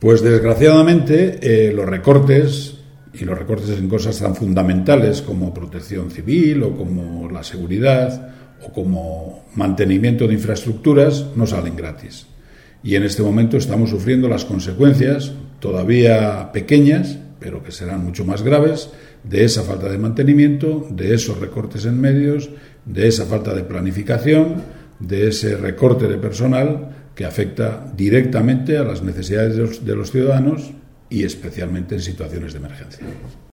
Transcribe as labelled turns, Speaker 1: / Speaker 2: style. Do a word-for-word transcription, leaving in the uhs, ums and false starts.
Speaker 1: Pues desgraciadamente eh, los recortes, y los recortes en cosas tan fundamentales como protección civil o como la seguridad o como mantenimiento de infraestructuras, no salen gratis. Y en este momento estamos sufriendo las consecuencias, todavía pequeñas, pero que serán mucho más graves, de esa falta de mantenimiento, de esos recortes en medios, de esa falta de planificación, de ese recorte de personal que afecta directamente a las necesidades de los, de los ciudadanos y especialmente en situaciones de emergencia.